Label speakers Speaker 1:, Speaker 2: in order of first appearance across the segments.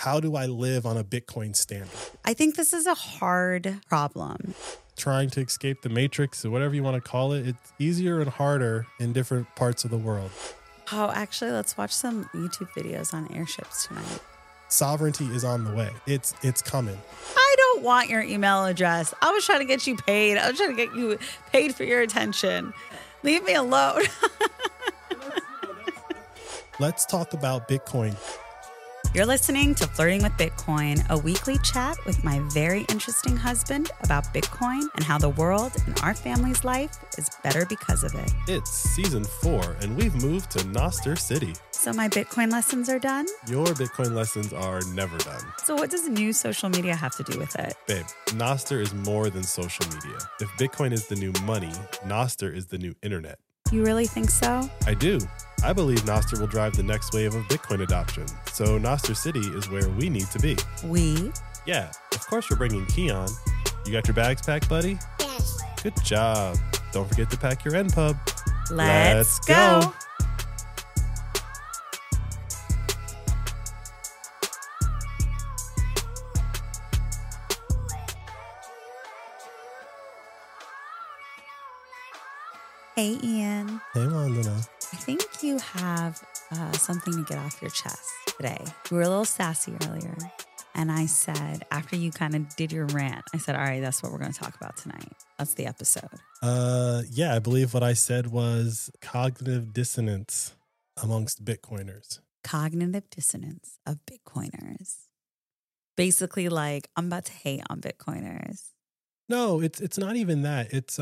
Speaker 1: how do I live on a Bitcoin standard?
Speaker 2: I think this is a hard problem.
Speaker 1: Trying to escape the matrix or whatever you want to call it, it's easier and harder in different parts of the world.
Speaker 2: Oh, actually, let's watch some YouTube videos on airships tonight.
Speaker 1: Sovereignty is on the way. It's coming.
Speaker 2: I don't want your email address. I was trying to get you paid. I was trying to get you paid for your attention. Leave me alone.
Speaker 1: Let's talk about Bitcoin.
Speaker 2: You're listening to Flirting with Bitcoin, a weekly chat with my very interesting husband about Bitcoin and how the world and our family's life is better because of it.
Speaker 1: It's season 4, and we've moved to Nostr City.
Speaker 2: So my Bitcoin lessons are done?
Speaker 1: Your Bitcoin lessons are never done.
Speaker 2: So what does new social media have to do with it?
Speaker 1: Babe, Nostr is more than social media. If Bitcoin is the new money, Nostr is the new internet.
Speaker 2: You really think so?
Speaker 1: I do. I believe Nostr will drive the next wave of Bitcoin adoption. So Nostr City is where we need to be.
Speaker 2: We?
Speaker 1: Yeah, of course we're bringing Keon. You got your bags packed, buddy?
Speaker 3: Yes.
Speaker 1: Good job. Don't forget to pack your NPub.
Speaker 2: Let's go. Hey, Ian.
Speaker 1: Hey, Wandana.
Speaker 2: I think you have something to get off your chest today. You were a little sassy earlier. And I said, after you kind of did your rant, I said, all right, that's what we're going to talk about tonight. That's the episode.
Speaker 1: Yeah, I believe what I said was cognitive dissonance amongst Bitcoiners.
Speaker 2: Cognitive dissonance of Bitcoiners. Basically, like, I'm about to hate on Bitcoiners.
Speaker 1: No, it's not even that. It's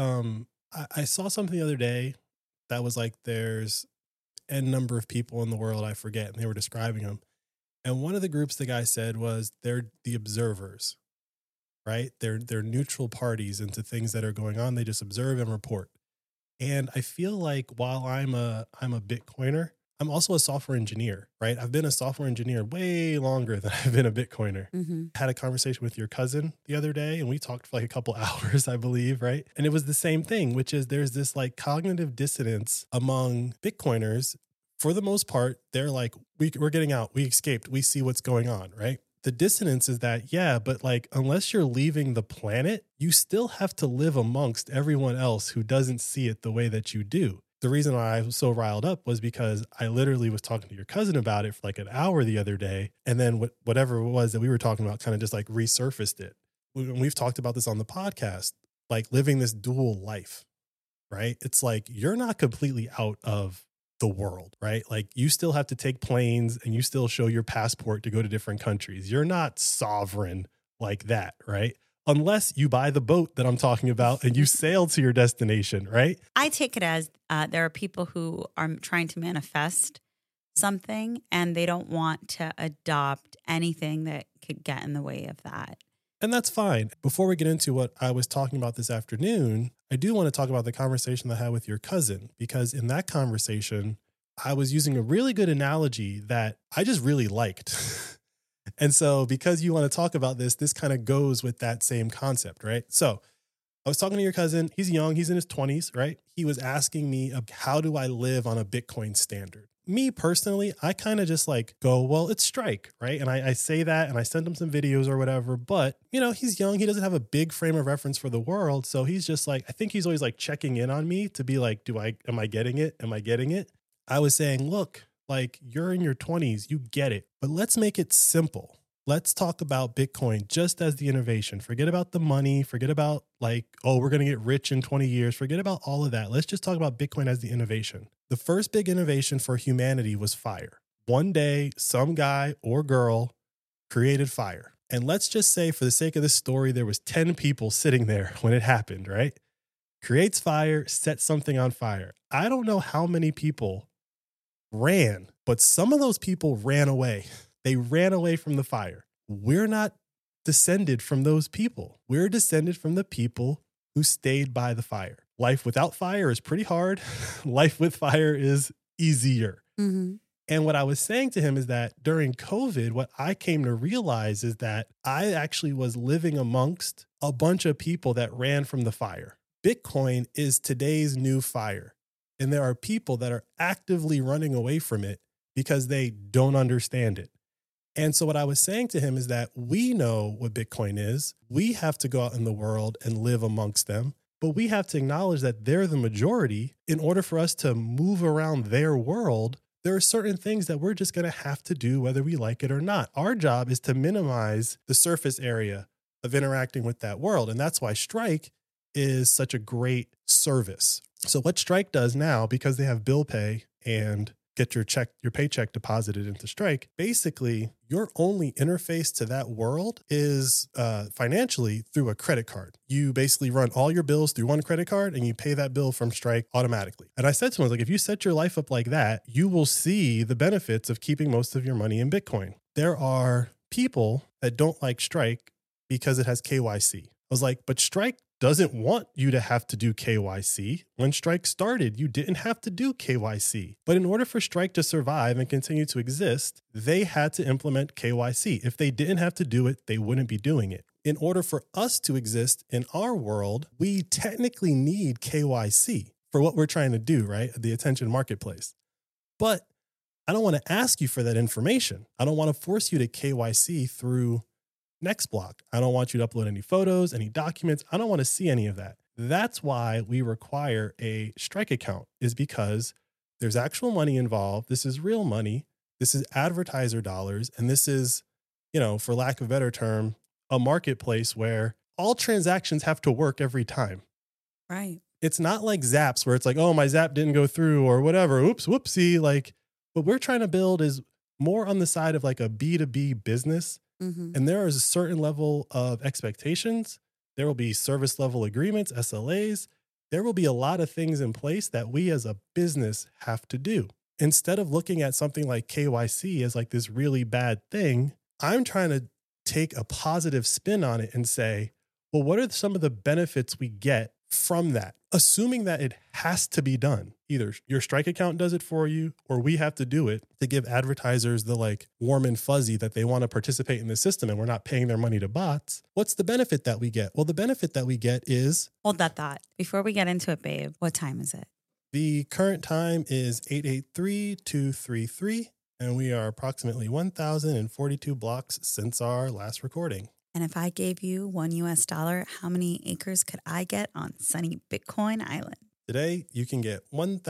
Speaker 1: I saw something the other day that was like there's n number of people in the world, I forget, and they were describing them. And one of the groups the guy said was they're the observers, right? They're neutral parties into things that are going on. They just observe and report. And I feel like while I'm a Bitcoiner, I'm also a software engineer, right? I've been a software engineer way longer than I've been a Bitcoiner.
Speaker 2: Mm-hmm.
Speaker 1: Had a conversation with your cousin the other day, and we talked for like a couple hours, I believe, right? And it was the same thing, which is there's this like cognitive dissonance among Bitcoiners. For the most part, they're like, we're getting out, we escaped, we see what's going on, right? The dissonance is that, yeah, but like, unless you're leaving the planet, you still have to live amongst everyone else who doesn't see it the way that you do. The reason why I was so riled up was because I literally was talking to your cousin about it for like an hour the other day. And then whatever it was that we were talking about kind of just like resurfaced it. We've talked about this on the podcast, like living this dual life, right? It's like, you're not completely out of the world, right? Like you still have to take planes and you still show your passport to go to different countries. You're not sovereign like that, right? Unless you buy the boat that I'm talking about and you sail to your destination, right?
Speaker 2: I take it as there are people who are trying to manifest something and they don't want to adopt anything that could get in the way of that.
Speaker 1: And that's fine. Before we get into what I was talking about this afternoon, I do want to talk about the conversation I had with your cousin, because in that conversation, I was using a really good analogy that I just really liked. And so because you want to talk about this kind of goes with that same concept, right? So I was talking to your cousin. He's young. He's in his 20s, right? He was asking me, how do I live on a Bitcoin standard? Me personally, I kind of just like go, well, it's Strike, right? And I say that and I send him some videos or whatever. But, you know, he's young. He doesn't have a big frame of reference for the world. So he's just like, I think he's always like checking in on me to be like, am I getting it? Am I getting it? I was saying, look, like you're in your 20s, you get it. But let's make it simple. Let's talk about Bitcoin just as the innovation. Forget about the money. Forget about like, oh, we're going to get rich in 20 years. Forget about all of that. Let's just talk about Bitcoin as the innovation. The first big innovation for humanity was fire. One day, some guy or girl created fire. And let's just say for the sake of this story, there was 10 people sitting there when it happened, right? Creates fire, sets something on fire. I don't know how many people ran, but some of those people ran away. They ran away from the fire. We're not descended from those people. We're descended from the people who stayed by the fire. Life without fire is pretty hard. Life with fire is easier.
Speaker 2: Mm-hmm.
Speaker 1: And what I was saying to him is that during COVID, what I came to realize is that I actually was living amongst a bunch of people that ran from the fire. Bitcoin is today's new fire. And there are people that are actively running away from it because they don't understand it. And so what I was saying to him is that we know what Bitcoin is. We have to go out in the world and live amongst them, but we have to acknowledge that they're the majority. In order for us to move around their world, there are certain things that we're just going to have to do whether we like it or not. Our job is to minimize the surface area of interacting with that world. And that's why Strike is such a great service. So what Strike does now, because they have bill pay and get your paycheck deposited into Strike, basically your only interface to that world is financially through a credit card. You basically run all your bills through one credit card and you pay that bill from Strike automatically. And I said to him, I was like, if you set your life up like that, you will see the benefits of keeping most of your money in Bitcoin. There are people that don't like Strike because it has KYC. I was like, but Strike doesn't want you to have to do KYC. When Strike started, you didn't have to do KYC. But in order for Strike to survive and continue to exist, they had to implement KYC. If they didn't have to do it, they wouldn't be doing it. In order for us to exist in our world, we technically need KYC for what we're trying to do, right? The attention marketplace. But I don't want to ask you for that information. I don't want to force you to KYC through NextBlock. I don't want you to upload any photos, any documents. I don't want to see any of that. That's why we require a Strike account, is because there's actual money involved. This is real money. This is advertiser dollars. And this is, for lack of a better term, a marketplace where all transactions have to work every time.
Speaker 2: Right.
Speaker 1: It's not like Zaps where it's like, oh, my Zap didn't go through or whatever. Oops, whoopsie. Like what we're trying to build is more on the side of like a B2B business. Mm-hmm. And there is a certain level of expectations. There will be service level agreements, SLAs. There will be a lot of things in place that we as a business have to do. Instead of looking at something like KYC as like this really bad thing, I'm trying to take a positive spin on it and say, well, what are some of the benefits we get from that? Assuming that it has to be done. Either your Strike account does it for you, or we have to do it to give advertisers the like warm and fuzzy that they want to participate in the system and we're not paying their money to bots. What's the benefit that we get? Well, the benefit that we get is...
Speaker 2: Hold that thought. Before we get into it, babe, what time is it?
Speaker 1: The current time is 883-233, and we are approximately 1,042 blocks since our last recording.
Speaker 2: And if I gave you $1, how many acres could I get on sunny Bitcoin Island?
Speaker 1: Today, you can get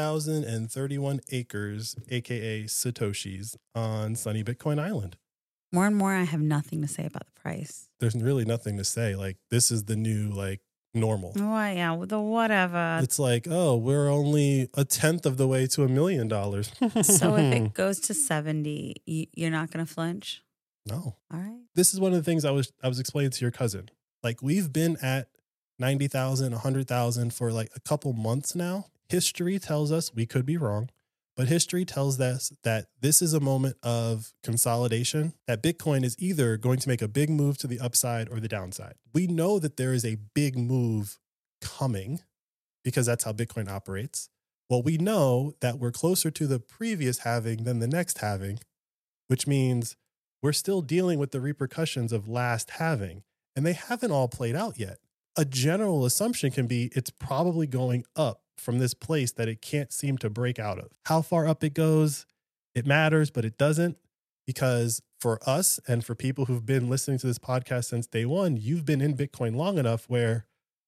Speaker 1: 1,031 acres, aka Satoshis, on sunny Bitcoin Island.
Speaker 2: More and more, I have nothing to say about the price.
Speaker 1: There's really nothing to say. Like, this is the new, like, normal.
Speaker 2: Oh, yeah, the whatever.
Speaker 1: It's like, oh, we're only a tenth of the way to $1 million.
Speaker 2: So if it goes to 70, you're not going to flinch?
Speaker 1: No.
Speaker 2: All right.
Speaker 1: This is one of the things I was explaining to your cousin. Like, we've been at 90,000, 100,000 for like a couple months now. History tells us, we could be wrong, but history tells us that this is a moment of consolidation, that Bitcoin is either going to make a big move to the upside or the downside. We know that there is a big move coming because that's how Bitcoin operates. Well, we know that we're closer to the previous halving than the next halving, which means we're still dealing with the repercussions of last halving, and they haven't all played out yet. A general assumption can be it's probably going up from this place that it can't seem to break out of. How far up it goes, it matters, but it doesn't, because for us and for people who've been listening to this podcast since day one, you've been in Bitcoin long enough where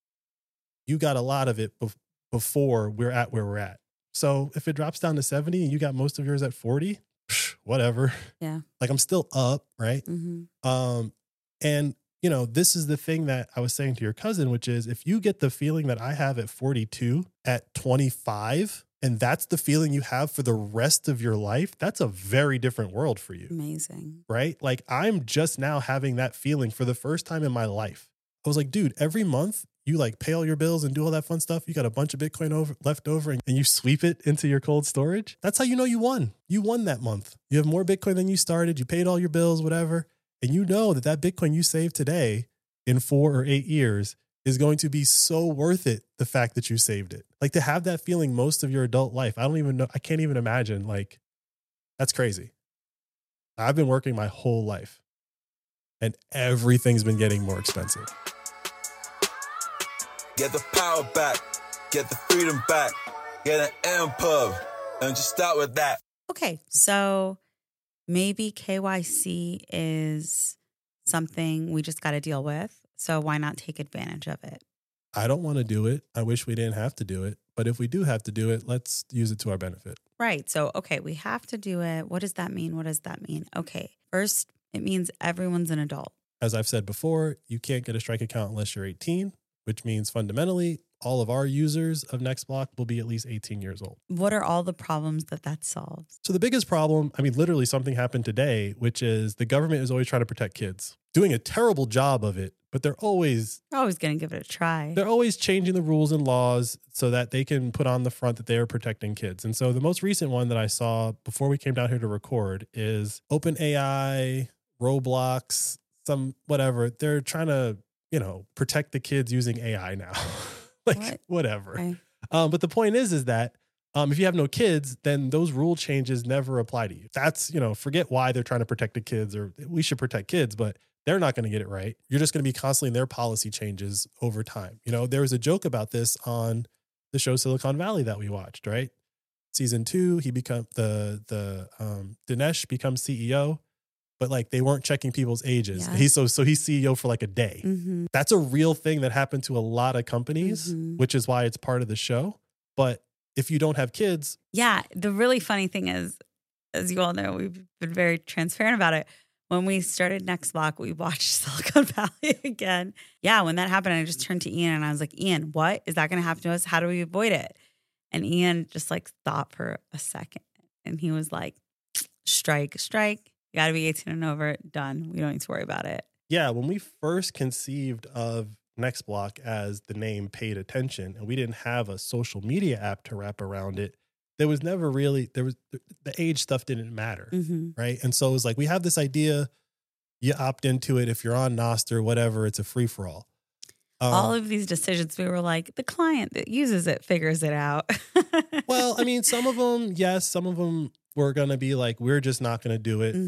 Speaker 1: you got a lot of it before we're at where we're at. So if it drops down to 70 and you got most of yours at 40, whatever.
Speaker 2: Yeah.
Speaker 1: Like, I'm still up, right?
Speaker 2: Mm-hmm.
Speaker 1: And this is the thing that I was saying to your cousin, which is if you get the feeling that I have at 42, at 25, and that's the feeling you have for the rest of your life, that's a very different world for you.
Speaker 2: Amazing.
Speaker 1: Right? Like, I'm just now having that feeling for the first time in my life. I was like, dude, every month you like pay all your bills and do all that fun stuff. You got a bunch of Bitcoin left over and you sweep it into your cold storage. That's how you know you won. You won that month. You have more Bitcoin than you started. You paid all your bills, whatever. And you know that Bitcoin you saved today in 4 or 8 years is going to be so worth it, the fact that you saved it. Like, to have that feeling most of your adult life, I don't even know. I can't even imagine. Like, that's crazy. I've been working my whole life and everything's been getting more expensive.
Speaker 3: Get the power back, get the freedom back, get an EMPUB, and just start with that.
Speaker 2: Okay, so maybe KYC is something we just got to deal with. So why not take advantage of it?
Speaker 1: I don't want to do it. I wish we didn't have to do it. But if we do have to do it, let's use it to our benefit.
Speaker 2: Right. So, okay, we have to do it. What does that mean? What does that mean? Okay. First, it means everyone's an adult.
Speaker 1: As I've said before, you can't get a Strike account unless you're 18, which means fundamentally all of our users of NextBlock will be at least 18 years old.
Speaker 2: What are all the problems that solves?
Speaker 1: So the biggest problem, I mean, literally something happened today, which is the government is always trying to protect kids, doing a terrible job of it, but they're always
Speaker 2: going to give it a try.
Speaker 1: They're always changing the rules and laws so that they can put on the front that they are protecting kids. And so the most recent one that I saw before we came down here to record is OpenAI, Roblox, some whatever. They're trying to, protect the kids using AI now. Whatever.
Speaker 2: Okay.
Speaker 1: But the point is that if you have no kids, then those rule changes never apply to you. That's, forget why they're trying to protect the kids, or we should protect kids, but they're not going to get it right. You're just going to be constantly in their policy changes over time. There was a joke about this on the show Silicon Valley that we watched, right? Season 2, he become Dinesh becomes CEO, but they weren't checking people's ages. Yeah. He's CEO for a day. Mm-hmm. That's a real thing that happened to a lot of companies, which is why it's part of the show. But if you don't have kids.
Speaker 2: Yeah. The really funny thing is, as you all know, we've been very transparent about it. When we started NextBlock, we watched Silicon Valley again. Yeah, when that happened, I just turned to Ian and I was like, Ian, what is that going to happen to us? How do we avoid it? And Ian just thought for a second. And he was like, strike. You got to be 18 and over. Done. We don't need to worry about it.
Speaker 1: Yeah, when we first conceived of NextBlock as the name Paid Attention, and we didn't have a social media app to wrap around it, there was never really, the age stuff didn't matter, right? And so it was we have this idea, you opt into it. If you're on Nostr, whatever, it's a free-for-all.
Speaker 2: All of these decisions, we were the client that uses it figures it out.
Speaker 1: Well, I mean, some of them, yes, some of them were going to be we're just not going to do it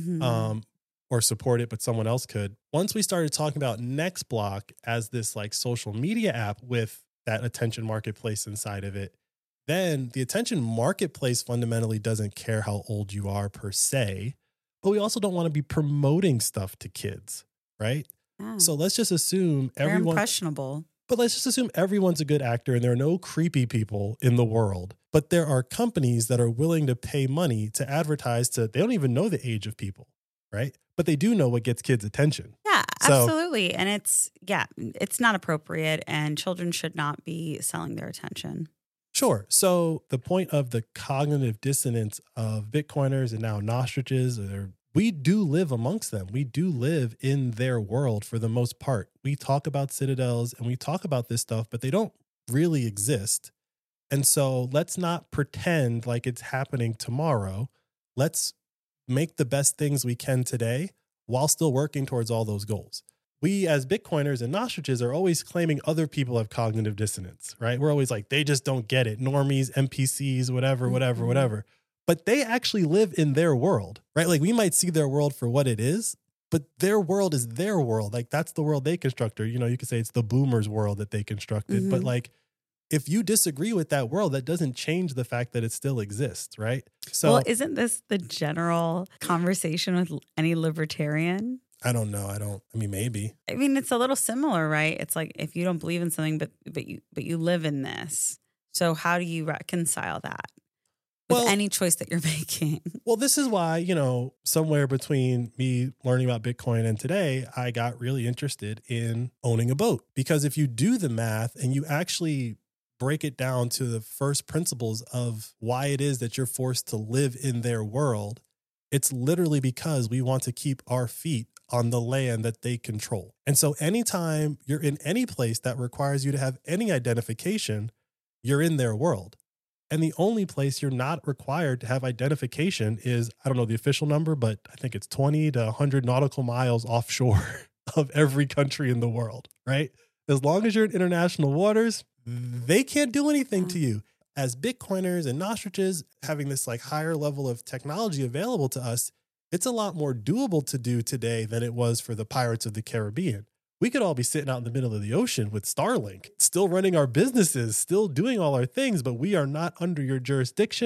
Speaker 1: or support it, but someone else could. Once we started talking about NextBlock as this social media app with that attention marketplace inside of it, then the attention marketplace fundamentally doesn't care how old you are per se, but we also don't want to be promoting stuff to kids, right? Yeah. So let's just assume
Speaker 2: They're impressionable.
Speaker 1: But let's just assume everyone's a good actor and there are no creepy people in the world. But there are companies that are willing to pay money to advertise they don't even know the age of people, right? But they do know what gets kids' attention.
Speaker 2: Yeah, absolutely. And it's not appropriate, and children should not be selling their attention.
Speaker 1: Sure. So the point of the cognitive dissonance of Bitcoiners and now Nostriches, we do live amongst them. We do live in their world for the most part. We talk about citadels and we talk about this stuff, but they don't really exist. And so let's not pretend like it's happening tomorrow. Let's make the best things we can today while still working towards all those goals. We as Bitcoiners and Nostriches are always claiming other people have cognitive dissonance, right? We're always they just don't get it. Normies, NPCs, whatever. But they actually live in their world, right? We might see their world for what it is, but their world is their world. That's the world they constructed. You could say it's the boomers' world that they constructed. But if you disagree with that world, that doesn't change the fact that it still exists, right? So,
Speaker 2: well, isn't this the general conversation with any libertarian?
Speaker 1: I don't know. I mean, maybe.
Speaker 2: I mean, it's a little similar, right? It's if you don't believe in something, but you live in this. So how do you reconcile that with any choice that you're making?
Speaker 1: Well, this is why, somewhere between me learning about Bitcoin and today, I got really interested in owning a boat. Because if you do the math and you actually break it down to the first principles of why it is that you're forced to live in their world, it's literally because we want to keep our feet on the land that they control. And so anytime you're in any place that requires you to have any identification, you're in their world. And the only place you're not required to have identification is, I don't know the official number, but I think it's 20 to 100 nautical miles offshore of every country in the world, right? As long as you're in international waters, they can't do anything to you. As Bitcoiners and Nostriches having this higher level of technology available to us, it's a lot more doable to do today than it was for the Pirates of the Caribbean. We could all be sitting out in the middle of the ocean with Starlink, still running our businesses, still doing all our things, but we are not under your jurisdiction.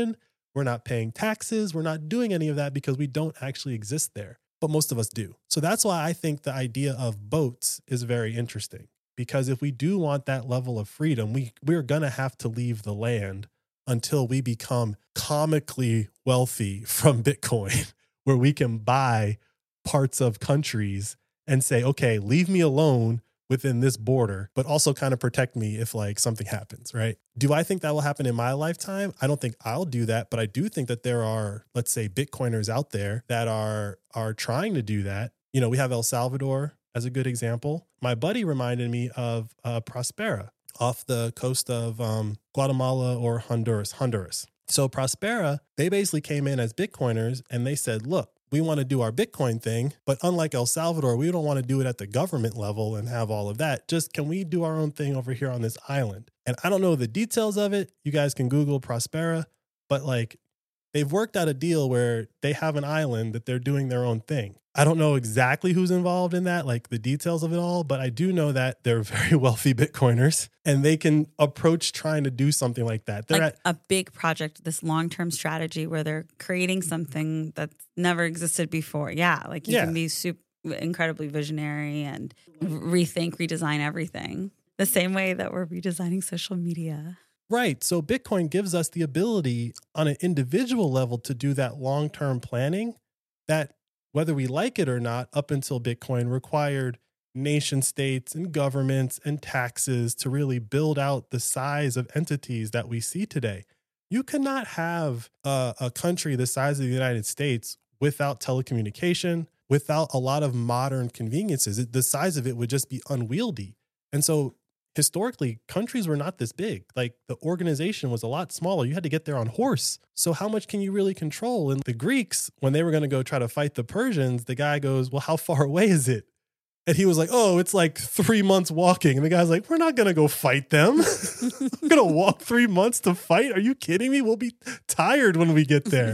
Speaker 1: We're not paying taxes. We're not doing any of that because we don't actually exist there. But most of us do. So that's why I think the idea of boats is very interesting. Because if we do want that level of freedom, we're going to have to leave the land until we become comically wealthy from Bitcoin, where we can buy parts of countries and say, okay, leave me alone within this border, but also kind of protect me if like something happens, right? Do I think that will happen in my lifetime? I don't think I'll do that, but I do think that there are, let's say, Bitcoiners out there that are trying to do that. You know, we have El Salvador as a good example. My buddy reminded me of Prospera off the coast of Guatemala or Honduras. So Prospera, they basically came in as Bitcoiners and they said, look, we want to do our Bitcoin thing, but unlike El Salvador, we don't want to do it at the government level and have all of that. Just can we do our own thing over here on this island? And I don't know the details of it. You guys can Google Prospera, but like they've worked out a deal where they have an island that they're doing their own thing. I don't know exactly who's involved in that, like the details of it all, but I do know that they're very wealthy Bitcoiners and they can approach trying to do something like that. They're
Speaker 2: like a big project, this long-term strategy where they're creating something that's never existed before. Yeah, like you can be incredibly visionary and rethink, redesign everything. The same way that we're redesigning social media.
Speaker 1: Right. So Bitcoin gives us the ability on an individual level to do that long-term planning that, whether we like it or not, up until Bitcoin required nation states and governments and taxes to really build out the size of entities that we see today. You cannot have a country the size of the United States without telecommunication, without a lot of modern conveniences. The size of it would just be unwieldy. And so historically, countries were not this big. Like the organization was a lot smaller. You had to get there on horse. So how much can you really control? And the Greeks, when they were going to go try to fight the Persians, the guy goes, well, how far away is it? And he was like, oh, it's like 3 months walking. And the guy's like, we're not going to go fight them. We're going to walk 3 months to fight. Are you kidding me? We'll be tired when we get there.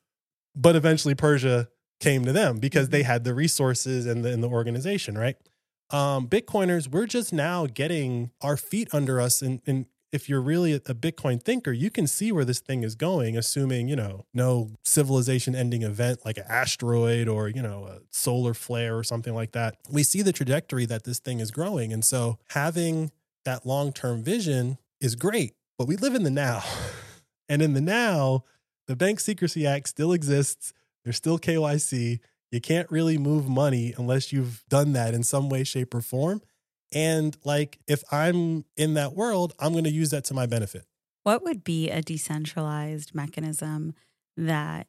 Speaker 1: But eventually Persia came to them because they had the resources and the organization, right? Bitcoiners, we're just now getting our feet under us. And if you're really a Bitcoin thinker, you can see where this thing is going, assuming, you know, no civilization ending event like an asteroid or, you know, a solar flare or something like that. We see the trajectory that this thing is growing. And so having that long-term vision is great, but we live in the now. And in the now, the Bank Secrecy Act still exists. There's still KYC. You can't really move money unless you've done that in some way, shape, or form. And like, if I'm in that world, I'm going to use that to my benefit.
Speaker 2: What would be a decentralized mechanism that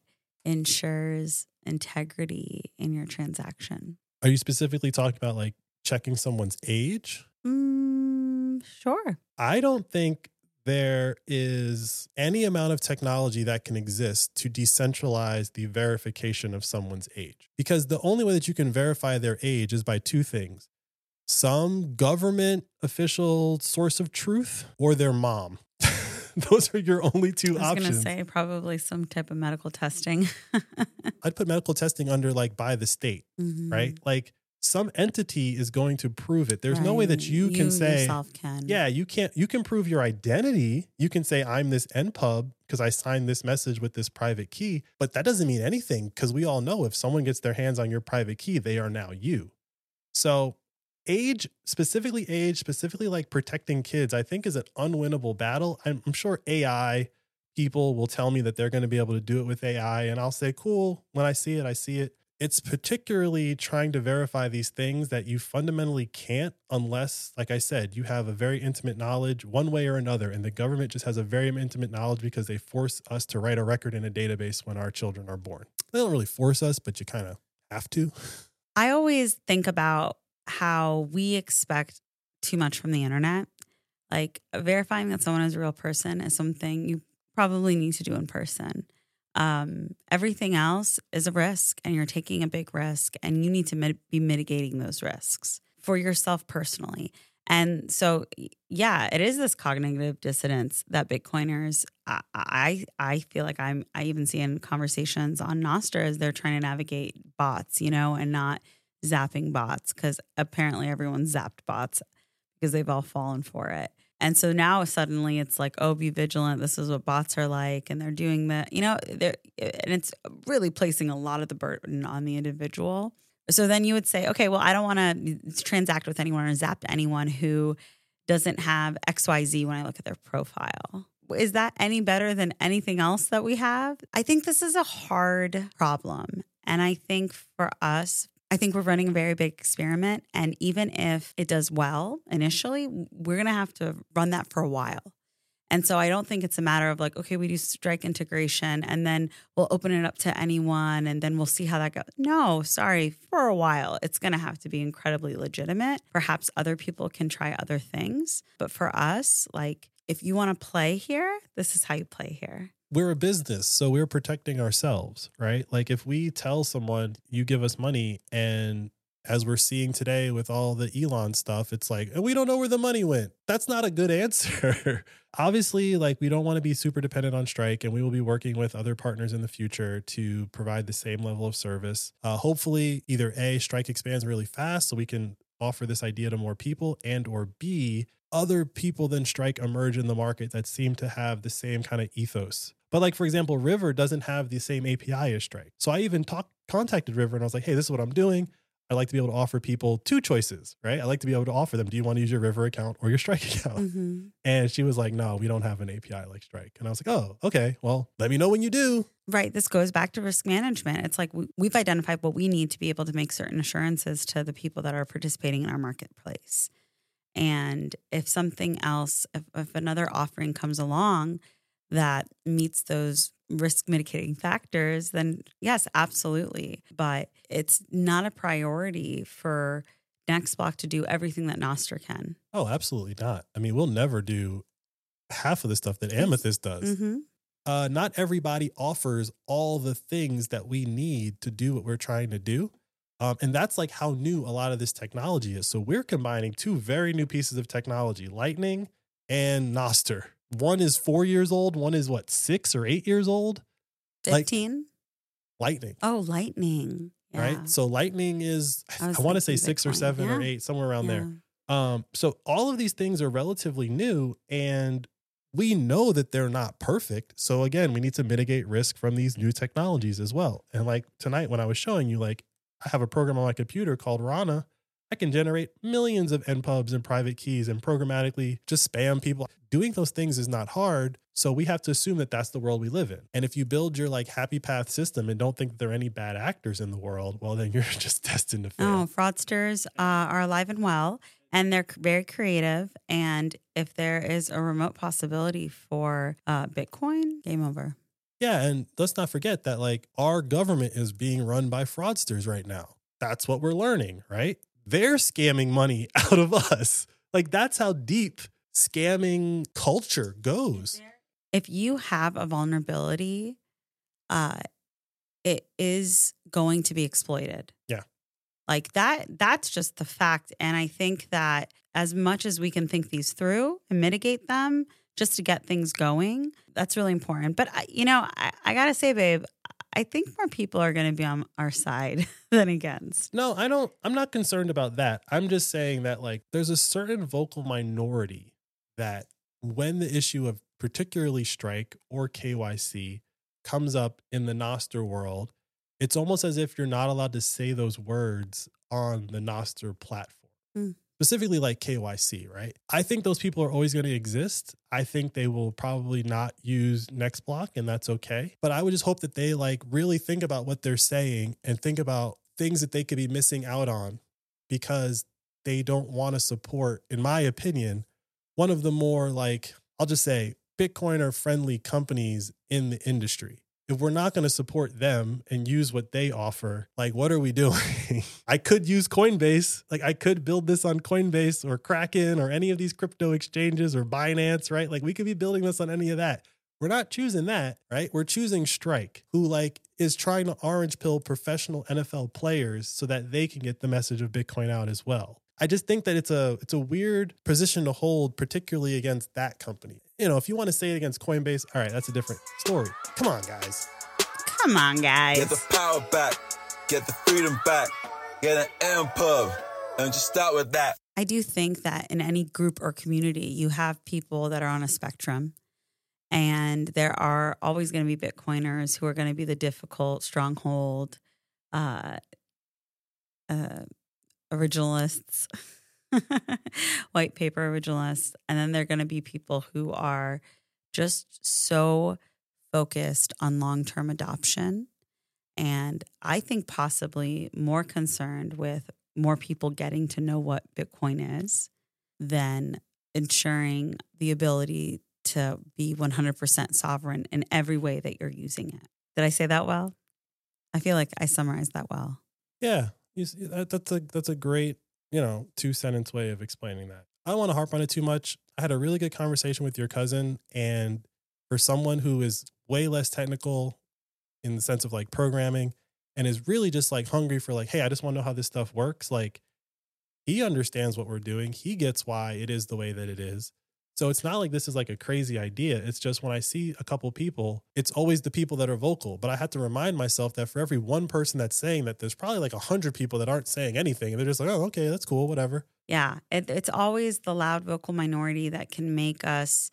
Speaker 2: ensures integrity in your transaction?
Speaker 1: Are you specifically talking about like checking someone's age?
Speaker 2: Sure.
Speaker 1: I don't think there is any amount of technology that can exist to decentralize the verification of someone's age. Because the only way that you can verify their age is by two things: some government official source of truth or their mom. Those are your only two options.
Speaker 2: I was going to say probably some type of medical testing.
Speaker 1: I'd put medical testing under like by the state, right? Like some entity is going to prove it. There's no way that you can say,
Speaker 2: yourself can.
Speaker 1: Yeah, you can prove your identity. You can say I'm this NPub because I signed this message with this private key, but that doesn't mean anything because we all know if someone gets their hands on your private key, they are now you. So age, specifically like protecting kids, I think is an unwinnable battle. I'm sure AI people will tell me that they're going to be able to do it with AI, and I'll say, cool. When I see it, I see it. It's particularly trying to verify these things that you fundamentally can't unless, like I said, you have a very intimate knowledge one way or another. And the government just has a very intimate knowledge because they force us to write a record in a database when our children are born. They don't really force us, but you kind of have to.
Speaker 2: I always think about how we expect too much from the internet. Like verifying that someone is a real person is something you probably need to do in person. Everything else is a risk, and you're taking a big risk, and you need to be mitigating those risks for yourself personally. And so, yeah, it is this cognitive dissonance that Bitcoiners, I feel like I even see in conversations on Nostr as they're trying to navigate bots, you know, and not zapping bots, because apparently everyone's zapped bots because they've all fallen for it. And so now suddenly it's like, oh, be vigilant. This is what bots are like. And they're doing and it's really placing a lot of the burden on the individual. So then you would say, okay, well, I don't want to transact with anyone or zap anyone who doesn't have XYZ when I look at their profile. Is that any better than anything else that we have? I think this is a hard problem. And I think for us, I think we're running a very big experiment. And even if it does well initially, we're going to have to run that for a while. And so I don't think it's a matter of like, okay, we do Strike integration and then we'll open it up to anyone and then we'll see how that goes. No, sorry, for a while, it's going to have to be incredibly legitimate. Perhaps other people can try other things. But for us, like, if you want to play here, this is how you play here.
Speaker 1: We're a business, so we're protecting ourselves, right? Like if we tell someone, you give us money, and as we're seeing today with all the Elon stuff, it's like, we don't know where the money went. That's not a good answer. Obviously, like we don't want to be super dependent on Strike, and we will be working with other partners in the future to provide the same level of service. Hopefully, either A, Strike expands really fast so we can offer this idea to more people, and or B, other people than Strike emerge in the market that seem to have the same kind of ethos. But like, for example, River doesn't have the same API as Strike. So I even contacted River and I was like, hey, this is what I'm doing. I like to be able to offer people two choices, right? I like to be able to offer them, do you want to use your River account or your Strike account?
Speaker 2: Mm-hmm.
Speaker 1: And she was like, no, we don't have an API like Strike. And I was like, oh, okay, well, let me know when you do.
Speaker 2: Right. This goes back to risk management. It's like we've identified what we need to be able to make certain assurances to the people that are participating in our marketplace. And if something else, if another offering comes along that meets those risk mitigating factors, then yes, absolutely. But it's not a priority for Nextblock to do everything that Nostr can.
Speaker 1: Oh, absolutely not. I mean, we'll never do half of the stuff that Amethyst does.
Speaker 2: Mm-hmm.
Speaker 1: Not everybody offers all the things that we need to do what we're trying to do. And that's like how new a lot of this technology is. So we're combining two very new pieces of technology, Lightning and Nostr. One is 4 years old. One is 6 or 8 years old?
Speaker 2: 15?
Speaker 1: Lightning.
Speaker 2: Oh, Lightning. Yeah.
Speaker 1: Right. So Lightning is, I want to say 6 or 7 or 8, somewhere around there. So all of these things are relatively new, and we know that they're not perfect. So again, we need to mitigate risk from these new technologies as well. And like tonight, when I was showing you, like, I have a program on my computer called Rana. I can generate millions of npubs and private keys and programmatically just spam people. Doing those things is not hard. So we have to assume that that's the world we live in. And if you build your like happy path system and don't think that there are any bad actors in the world, well, then you're just destined to fail.
Speaker 2: Oh, fraudsters are alive and well, and they're very creative. And if there is a remote possibility for Bitcoin, game over.
Speaker 1: Yeah, and let's not forget that like our government is being run by fraudsters right now. That's what we're learning, right? They're scamming money out of us. Like that's how deep scamming culture goes.
Speaker 2: If you have a vulnerability, it is going to be exploited.
Speaker 1: Yeah.
Speaker 2: Like that's just the fact. And I think that as much as we can think these through and mitigate them just to get things going, that's really important. But, I got to say, babe, I think more people are going to be on our side than against.
Speaker 1: No, I'm not concerned about that. I'm just saying that like there's a certain vocal minority that when the issue of particularly Strike or KYC comes up in the Nostr world, it's almost as if you're not allowed to say those words on the Nostr platform. Specifically like KYC, right? I think those people are always going to exist. I think they will probably not use Nextblock, and that's okay. But I would just hope that they like really think about what they're saying and think about things that they could be missing out on because they don't want to support, in my opinion, one of the more like, I'll just say, Bitcoiner friendly companies in the industry. If we're not going to support them and use what they offer, like, what are we doing? I could use Coinbase. Like, I could build this on Coinbase or Kraken or any of these crypto exchanges or Binance, right? Like, we could be building this on any of that. We're not choosing that, right? We're choosing Strike, who like is trying to orange pill professional NFL players so that they can get the message of Bitcoin out as well. I just think that it's a weird position to hold, particularly against that company. You know, if you want to say it against Coinbase, all right, that's a different story. Come on, guys.
Speaker 2: Come on, guys.
Speaker 3: Get the power back. Get the freedom back. Get an MPub. And just start with that.
Speaker 2: I do think that in any group or community, you have people that are on a spectrum. And there are always going to be Bitcoiners who are going to be the difficult stronghold, originalists, white paper originalists. And then there are going to be people who are just so focused on long-term adoption. And I think possibly more concerned with more people getting to know what Bitcoin is than ensuring the ability to be 100% sovereign in every way that you're using it. Did I say that well? I feel like I summarized that well.
Speaker 1: Yeah, that's a great, 2-sentence way of explaining that. I don't want to harp on it too much. I had a really good conversation with your cousin, and for someone who is way less technical in the sense of like programming and is really just like hungry for like, hey, I just want to know how this stuff works. Like, he understands what we're doing. He gets why it is the way that it is. So it's not like this is like a crazy idea. It's just when I see a couple people, it's always the people that are vocal. But I have to remind myself that for every one person that's saying that, there's probably like 100 people that aren't saying anything. And they're just like, oh, okay, that's cool, whatever.
Speaker 2: Yeah, it's always the loud vocal minority that can make us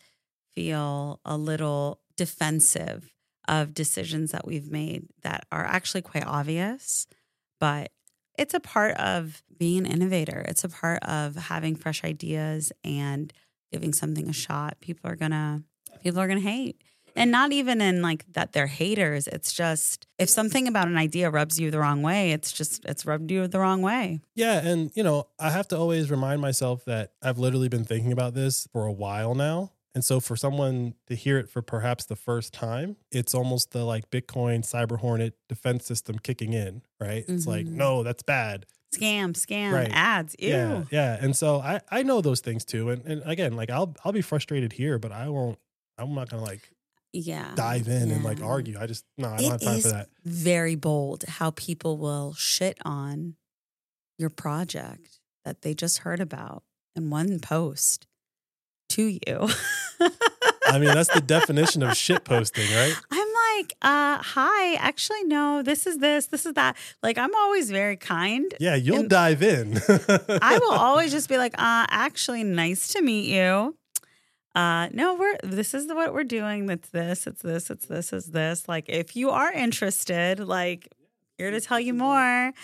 Speaker 2: feel a little defensive of decisions that we've made that are actually quite obvious. But it's a part of being an innovator. It's a part of having fresh ideas and giving something a shot. People are gonna hate. And not even in like that they're haters. It's just if something about an idea rubs you the wrong way, it's rubbed you the wrong way.
Speaker 1: Yeah. And, I have to always remind myself that I've literally been thinking about this for a while now. And so for someone to hear it for perhaps the first time, it's almost the like Bitcoin Cyber Hornet defense system kicking in, right? It's like, no, that's bad.
Speaker 2: Scam,
Speaker 1: right.
Speaker 2: Ads. Ew.
Speaker 1: Yeah. And so I know those things too. And again, like I'll be frustrated here, but I'm not going to like dive in and like argue. I don't have time for that.
Speaker 2: Very bold how people will shit on your project that they just heard about in one post to you.
Speaker 1: I mean, that's the definition of shit posting, right?
Speaker 2: I'm like, hi, actually, no, this is that. Like, I'm always very kind.
Speaker 1: Yeah, you'll dive in.
Speaker 2: I will always just be like, actually, nice to meet you. No, this is what we're doing. It's this. Like, if you are interested, like, here to tell you more.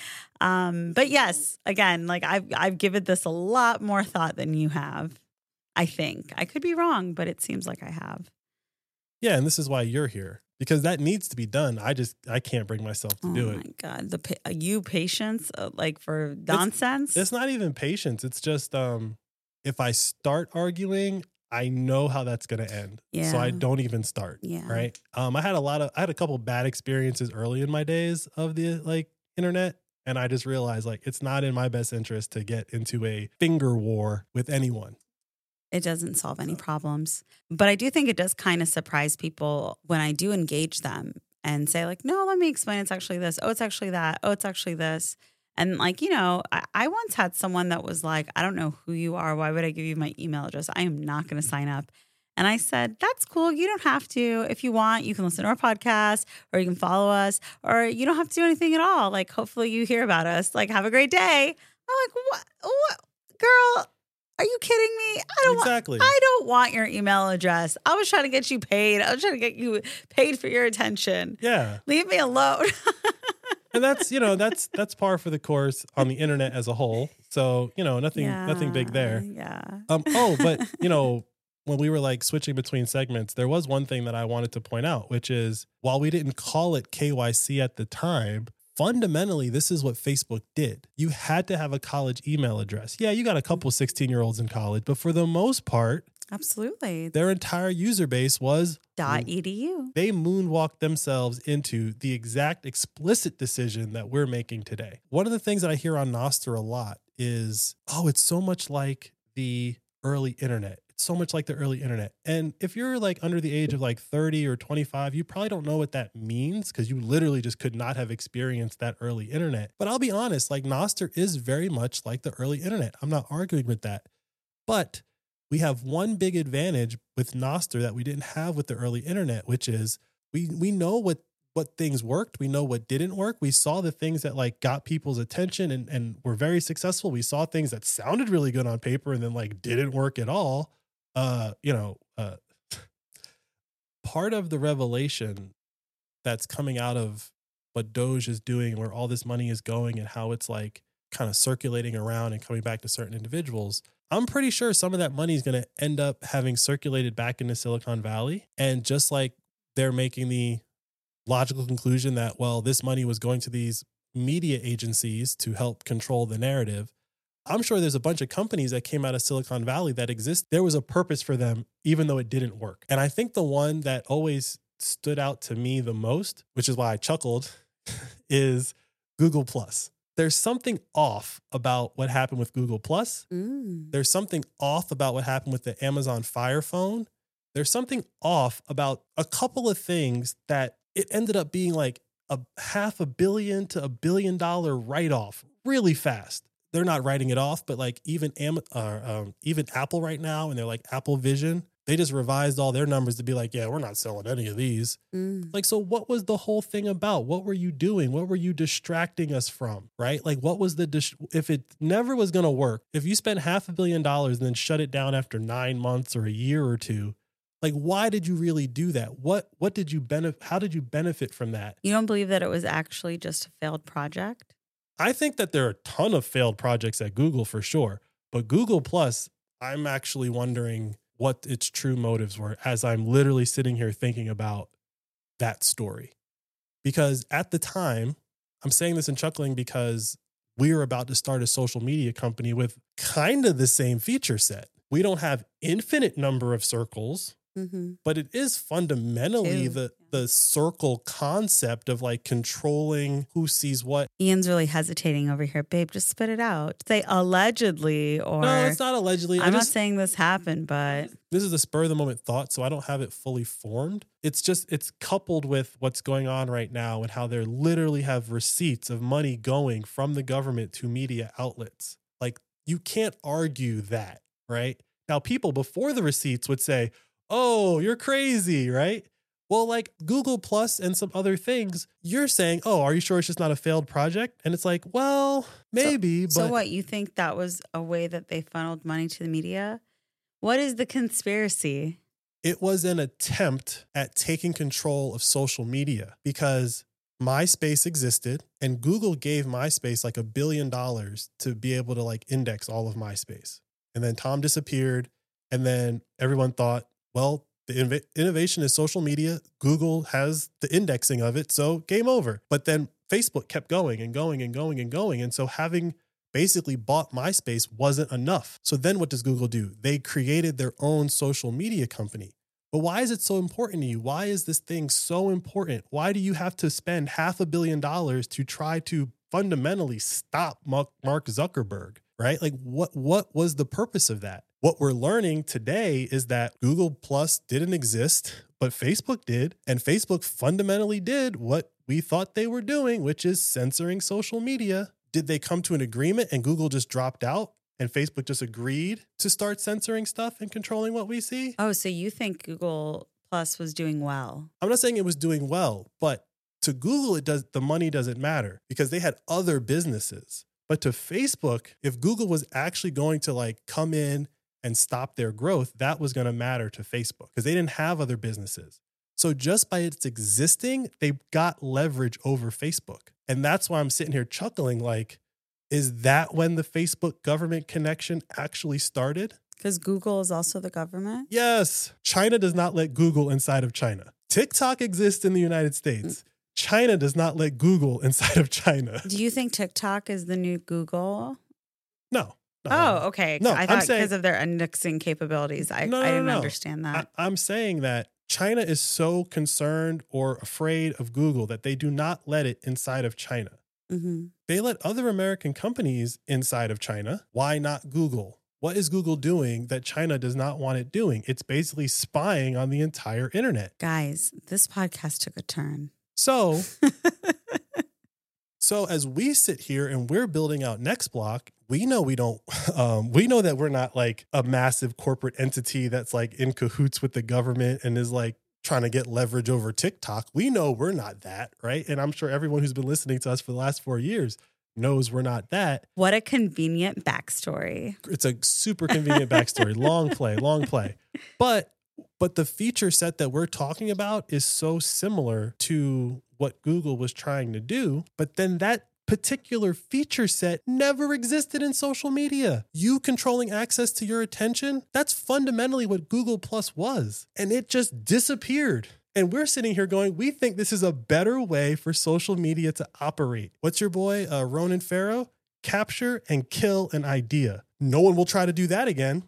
Speaker 2: But yes, again, like I've given this a lot more thought than you have. I think I could be wrong, but it seems like I have.
Speaker 1: Yeah. And this is why you're here, because that needs to be done. I can't bring myself to do it.
Speaker 2: Oh my God. Patience, like for nonsense.
Speaker 1: It's not even patience. It's just, if I start arguing, I know how that's going to end.
Speaker 2: Yeah.
Speaker 1: So I don't even start.
Speaker 2: Yeah.
Speaker 1: Right. I had a couple bad experiences early in my days of the like internet. And I just realized like, it's not in my best interest to get into a finger war with anyone.
Speaker 2: It doesn't solve any problems. But I do think it does kind of surprise people when I do engage them and say like, no, let me explain. It's actually this. Oh, it's actually that. Oh, it's actually this. And like, I once had someone that was like, I don't know who you are. Why would I give you my email address? I am not going to sign up. And I said, that's cool. You don't have to. If you want, you can listen to our podcast or you can follow us or you don't have to do anything at all. Like, hopefully you hear about us. Like, have a great day. I'm like, what? Girl, are you kidding me? I don't want your email address. I was trying to get you paid. I was trying to get you paid for your attention.
Speaker 1: Yeah.
Speaker 2: Leave me alone.
Speaker 1: And that's, that's par for the course on the internet as a whole. So, nothing big there.
Speaker 2: Yeah.
Speaker 1: But, when we were like switching between segments, there was one thing that I wanted to point out, which is while we didn't call it KYC at the time, fundamentally, this is what Facebook did. You had to have a college email address. Yeah, you got a couple 16-year-olds in college, but for the most part,
Speaker 2: absolutely,
Speaker 1: their entire user base was
Speaker 2: .edu.
Speaker 1: They moonwalked themselves into the exact explicit decision that we're making today. One of the things that I hear on Nostr a lot is, it's so much like the early internet. So much like the early internet. And if you're like under the age of like 30 or 25, you probably don't know what that means because you literally just could not have experienced that early internet. But I'll be honest, like Nostr is very much like the early internet. I'm not arguing with that. But we have one big advantage with Nostr that we didn't have with the early internet, which is we know what what things worked. We know what didn't work. We saw the things that like got people's attention and were very successful. We saw things that sounded really good on paper and then like didn't work at all. Part of the revelation that's coming out of what Doge is doing, where all this money is going and how it's like kind of circulating around and coming back to certain individuals, I'm pretty sure some of that money is going to end up having circulated back into Silicon Valley. And just like they're making the logical conclusion that, well, this money was going to these media agencies to help control the narrative, I'm sure there's a bunch of companies that came out of Silicon Valley that exist. There was a purpose for them, even though it didn't work. And I think the one that always stood out to me the most, which is why I chuckled, is Google Plus. There's something off about what happened with Google Plus. There's something off about what happened with the Amazon Fire Phone. There's something off about a couple of things that it ended up being like a $500 million to $1 billion write-off really fast. They're not writing it off, but like even Apple right now, and they're like Apple Vision, they just revised all their numbers to be like, yeah, we're not selling any of these. Like, so what was the whole thing about? What were you doing? What were you distracting us from? Right? Like, what was if it never was going to work, if you spent $500 million and then shut it down after 9 months or a year or two, like, why did you really do that? What did you benefit? How did you benefit from that?
Speaker 2: You don't believe that it was actually just a failed project?
Speaker 1: I think that there are a ton of failed projects at Google for sure. But Google Plus, I'm actually wondering what its true motives were as I'm literally sitting here thinking about that story. Because at the time, I'm saying this and chuckling because we are about to start a social media company with kind of the same feature set. We don't have infinite number of circles, but it is fundamentally the circle concept of like controlling who sees what.
Speaker 2: Ian's really hesitating over here. Babe, just spit it out. Say allegedly or...
Speaker 1: No, it's not allegedly.
Speaker 2: I'm not saying this happened, but...
Speaker 1: This is a spur of the moment thought, so I don't have it fully formed. It's coupled with what's going on right now and how they literally have receipts of money going from the government to media outlets. Like, you can't argue that, right? Now, people before the receipts would say, oh, you're crazy, right? Well, like Google Plus and some other things, you're saying, oh, are you sure it's just not a failed project? And it's like, well, maybe.
Speaker 2: So what, you think that was a way that they funneled money to the media? What is the conspiracy?
Speaker 1: It was an attempt at taking control of social media because MySpace existed and Google gave MySpace like $1 billion to be able to like index all of MySpace. And then Tom disappeared. And then everyone thought, well, the innovation is social media. Google has the indexing of it. So game over. But then Facebook kept going and going and going and going. And so having basically bought MySpace wasn't enough. So then what does Google do? They created their own social media company. But why is it so important to you? Why is this thing so important? Why do you have to spend $500 million to try to fundamentally stop Mark Zuckerberg, right? Like what was the purpose of that? What we're learning today is that Google Plus didn't exist, but Facebook did. And Facebook fundamentally did what we thought they were doing, which is censoring social media. Did they come to an agreement and Google just dropped out and Facebook just agreed to start censoring stuff and controlling what we see?
Speaker 2: Oh, so you think Google Plus was doing well?
Speaker 1: I'm not saying it was doing well, but to Google, the money doesn't matter because they had other businesses. But to Facebook, if Google was actually going to like come in and stop their growth, that was going to matter to Facebook because they didn't have other businesses. So just by its existing, they got leverage over Facebook. And that's why I'm sitting here chuckling like, is that when the Facebook government connection actually started?
Speaker 2: Because Google is also the government?
Speaker 1: Yes. China does not let Google inside of China. TikTok exists in the United States. China does not let Google inside of China.
Speaker 2: Do you think TikTok is the new Google?
Speaker 1: No.
Speaker 2: Oh, okay.
Speaker 1: No,
Speaker 2: I thought because of their indexing capabilities. I didn't understand that.
Speaker 1: I'm saying that China is so concerned or afraid of Google that they do not let it inside of China. Mm-hmm. They let other American companies inside of China. Why not Google? What is Google doing that China does not want it doing? It's basically spying on the entire internet.
Speaker 2: Guys, this podcast took a turn.
Speaker 1: So as we sit here and we're building out NextBlock, we know that we're not like a massive corporate entity that's like in cahoots with the government and is like trying to get leverage over TikTok. We know we're not that, right? And I'm sure everyone who's been listening to us for the last 4 years knows we're not that.
Speaker 2: What a convenient backstory.
Speaker 1: It's a super convenient backstory. Long play. But the feature set that we're talking about is so similar to what Google was trying to do. But then that particular feature set never existed in social media. You controlling access to your attention, that's fundamentally what Google Plus was. And it just disappeared. And we're sitting here going, we think this is a better way for social media to operate. What's your boy, Ronan Farrow? Capture and kill an idea. No one will try to do that again.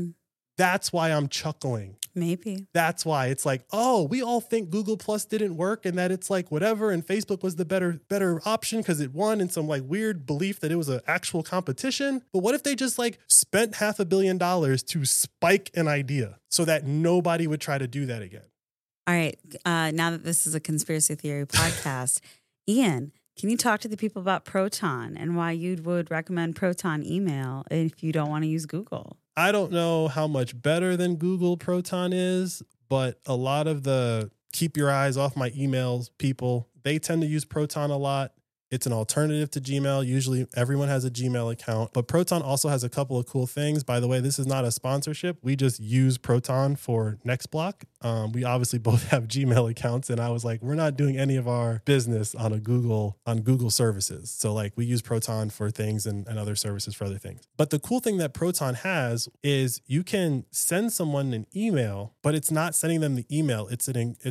Speaker 1: That's why I'm chuckling.
Speaker 2: Maybe.
Speaker 1: That's why it's like, oh, we all think Google Plus didn't work and that it's like whatever. And Facebook was the better option because it won in some like weird belief that it was an actual competition. But what if they just like spent $500 million to spike an idea so that nobody would try to do that again?
Speaker 2: All right. Now that this is a conspiracy theory podcast, Ian, can you talk to the people about Proton and why you would recommend Proton email if you don't want to use Google?
Speaker 1: I don't know how much better than Google Proton is, but a lot of the keep your eyes off my emails people, they tend to use Proton a lot. It's an alternative to Gmail. Usually everyone has a Gmail account, but Proton also has a couple of cool things. By the way, this is not a sponsorship. We just use Proton for Nextblock. We obviously both have Gmail accounts, and I was like, we're not doing any of our business on Google services. So like we use Proton for things and other services for other things. But the cool thing that Proton has is you can send someone an email, but it's not sending them the email. It's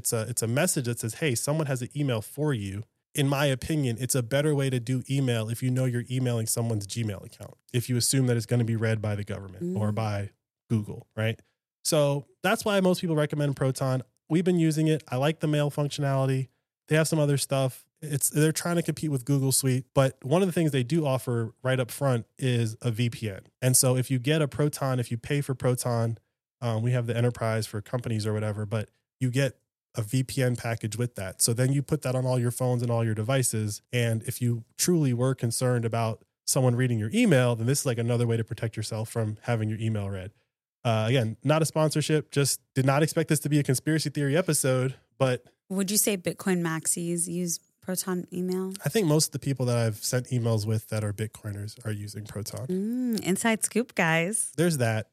Speaker 1: a message that says, hey, someone has an email for you. In my opinion, it's a better way to do email if you know you're emailing someone's Gmail account, if you assume that it's going to be read by the government or by Google, right? So that's why most people recommend Proton. We've been using it. I like the mail functionality. They have some other stuff. They're trying to compete with Google Suite, but one of the things they do offer right up front is a VPN. And so if you get a Proton, if you pay for Proton, we have the enterprise for companies or whatever, but you get a VPN package with that. So then you put that on all your phones and all your devices. And if you truly were concerned about someone reading your email, then this is like another way to protect yourself from having your email read. Again, not a sponsorship, just did not expect this to be a conspiracy theory episode, but...
Speaker 2: Would you say Bitcoin maxis use Proton email?
Speaker 1: I think most of the people that I've sent emails with that are Bitcoiners are using Proton.
Speaker 2: Inside scoop, guys.
Speaker 1: There's that.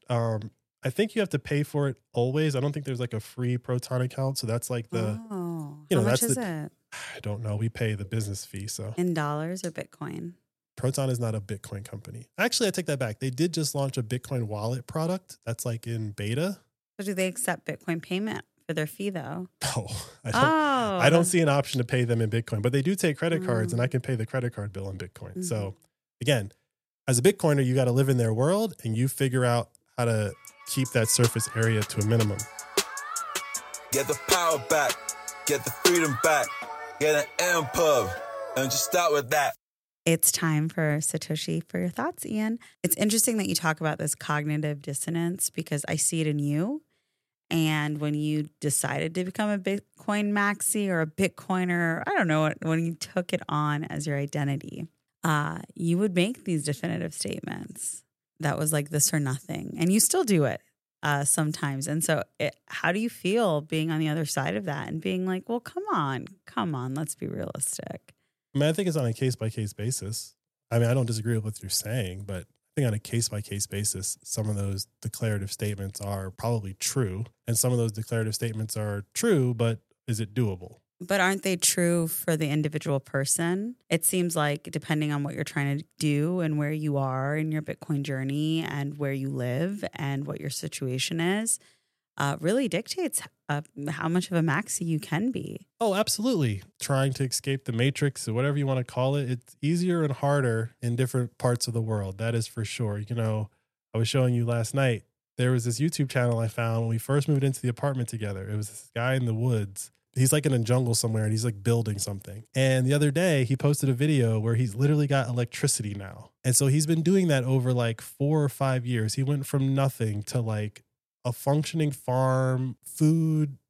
Speaker 1: I think you have to pay for it always. I don't think there's like a free Proton account. So that's like the,
Speaker 2: how
Speaker 1: that's
Speaker 2: much is it?
Speaker 1: I don't know. We pay the business fee. So
Speaker 2: in dollars or Bitcoin?
Speaker 1: Proton is not a Bitcoin company. Actually, I take that back. They did just launch a Bitcoin wallet product. That's like in beta.
Speaker 2: So do they accept Bitcoin payment for their fee though?
Speaker 1: No, I don't see an option to pay them in Bitcoin, but they do take credit cards and I can pay the credit card bill in Bitcoin. So again, as a Bitcoiner, you got to live in their world and you figure out how to keep that surface area to a minimum.
Speaker 3: Get the power back, get the freedom back, get an EMPUB, and just start with that.
Speaker 2: It's time for Satoshi for your thoughts, Ian. It's interesting that you talk about this cognitive dissonance because I see it in you. And when you decided to become a Bitcoin maxi or a Bitcoiner, I don't know, when you took it on as your identity, you would make these definitive statements. That was like this or nothing. And you still do it sometimes. And so how do you feel being on the other side of that and being like, well, come on, let's be realistic.
Speaker 1: I mean, I think it's on a case-by-case basis. I mean, I don't disagree with what you're saying, but I think on a case-by-case basis, some of those declarative statements are probably true. And some of those declarative statements are true, but is it doable?
Speaker 2: But aren't they true for the individual person? It seems like depending on what you're trying to do and where you are in your Bitcoin journey and where you live and what your situation is, really dictates how much of a maxi you can be.
Speaker 1: Oh, absolutely. Trying to escape the matrix or whatever you want to call it. It's easier and harder in different parts of the world. That is for sure. You know, I was showing you last night, there was this YouTube channel I found when we first moved into the apartment together. It was this guy in the woods. He's like in a jungle somewhere and he's like building something. And the other day he posted a video where he's literally got electricity now. And so he's been doing that over like 4 or 5 years. He went from nothing to like a functioning farm, food,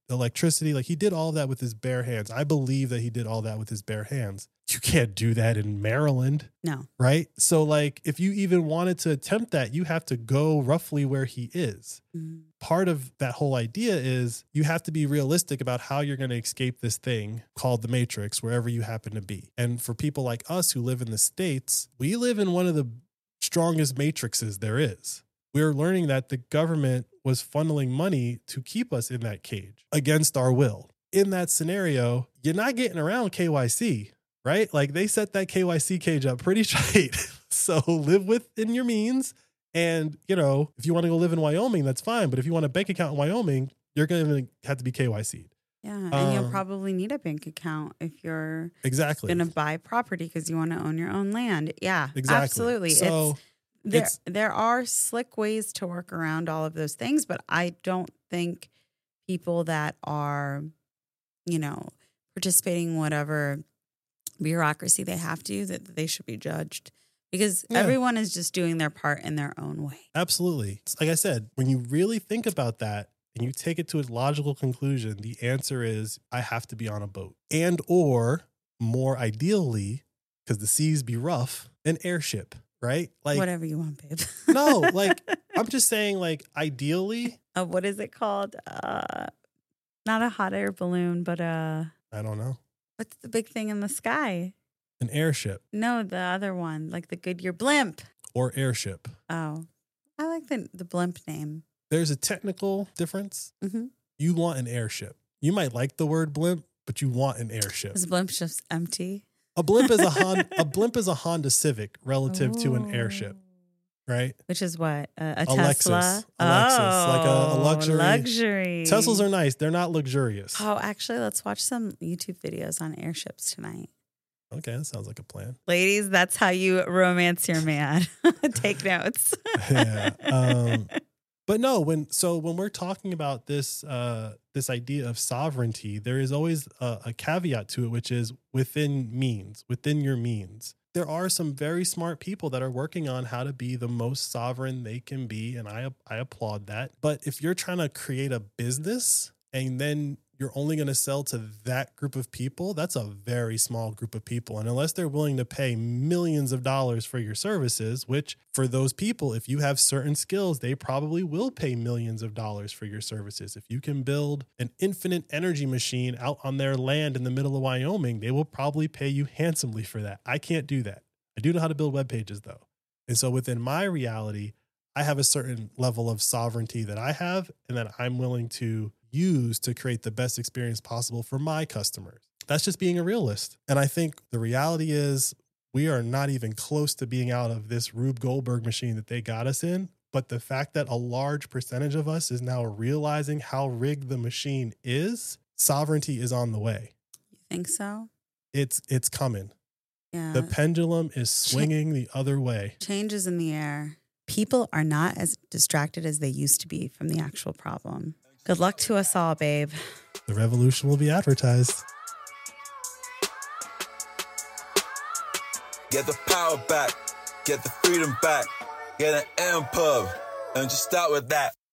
Speaker 1: electricity. Like he did all that with his bare hands. I believe that he did all that with his bare hands. You can't do that in Maryland.
Speaker 2: No.
Speaker 1: Right? So like if you even wanted to attempt that, you have to go roughly where he is.
Speaker 2: Mm.
Speaker 1: Part of that whole idea is you have to be realistic about how you're going to escape this thing called the Matrix, wherever you happen to be. And for people like us who live in the States, we live in one of the strongest matrices there is. We're learning that the government was funneling money to keep us in that cage against our will. In that scenario, you're not getting around KYC, right? Like they set that KYC cage up pretty tight. So live within your means. And, you know, if you want to go live in Wyoming, that's fine. But if you want a bank account in Wyoming, you're going to have to be KYC'd.
Speaker 2: Yeah. And you'll probably need a bank account if you're
Speaker 1: exactly
Speaker 2: going to buy property because you want to own your own land. Yeah,
Speaker 1: exactly.
Speaker 2: Absolutely.
Speaker 1: So
Speaker 2: there are slick ways to work around all of those things, but I don't think people that are, you know, participating in whatever bureaucracy they have to, that they should be judged. Because everyone is just doing their part in their own way.
Speaker 1: Absolutely. Like I said, when you really think about that and you take it to its logical conclusion, the answer is I have to be on a boat. And or more ideally, because the seas be rough, an airship, right? Like
Speaker 2: whatever you want, babe.
Speaker 1: No, like I'm just saying like ideally.
Speaker 2: What is it called? Not a hot air balloon, but
Speaker 1: I don't know.
Speaker 2: What's the big thing in the sky?
Speaker 1: An airship.
Speaker 2: No, the other one, like the Goodyear blimp.
Speaker 1: Or airship.
Speaker 2: Oh, I like the blimp name.
Speaker 1: There's a technical difference.
Speaker 2: Mm-hmm.
Speaker 1: You want an airship. You might like the word blimp, but you want an airship.
Speaker 2: Is blimp just empty?
Speaker 1: A blimp is a blimp is a Honda Civic relative to an airship, right?
Speaker 2: Which is what a
Speaker 1: Lexus.
Speaker 2: Tesla.
Speaker 1: Like a luxury.
Speaker 2: Luxury.
Speaker 1: Teslas are nice. They're not luxurious.
Speaker 2: Oh, actually, let's watch some YouTube videos on airships tonight.
Speaker 1: Okay, that sounds like a plan.
Speaker 2: Ladies, that's how you romance your man. Take notes.
Speaker 1: Yeah. But no, when we're talking about this this idea of sovereignty, there is always a caveat to it, which is within your means. There are some very smart people that are working on how to be the most sovereign they can be, and I applaud that. But if you're trying to create a business and then you're only going to sell to that group of people, that's a very small group of people. And unless they're willing to pay millions of dollars for your services, which for those people, if you have certain skills, they probably will pay millions of dollars for your services. If you can build an infinite energy machine out on their land in the middle of Wyoming, they will probably pay you handsomely for that. I can't do that. I do know how to build web pages though. And so within my reality, I have a certain level of sovereignty that I have and that I'm willing to use to create the best experience possible for my customers. That's just being a realist. And I think the reality is we are not even close to being out of this Rube Goldberg machine that they got us in. But the fact that a large percentage of us is now realizing how rigged the machine is, sovereignty is on the way.
Speaker 2: You think so?
Speaker 1: It's coming.
Speaker 2: Yeah.
Speaker 1: The pendulum is swinging the other way.
Speaker 2: Change is in the air. People are not as distracted as they used to be from the actual problem. Good luck to us all, babe.
Speaker 1: The revolution will be advertised.
Speaker 3: Get the power back, get the freedom back, get an M pub, and just start with that.